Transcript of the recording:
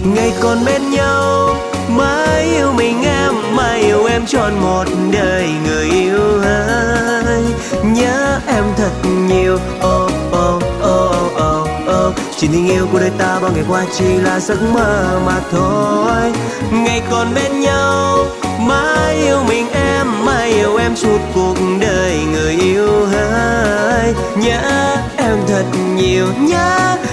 Ngày còn bên nhau mãi yêu mình em, mãi yêu em trọn một đời người yêu ơi. Nhớ em thật nhiều, oh oh oh oh oh. Chỉ tình yêu của đời ta bao ngày qua chỉ là giấc mơ mà thôi. Ngày còn bên nhau mãi yêu mình em, mãi yêu em suốt cuộc đời người yêu ơi. Nhớ em thật nhiều, nhớ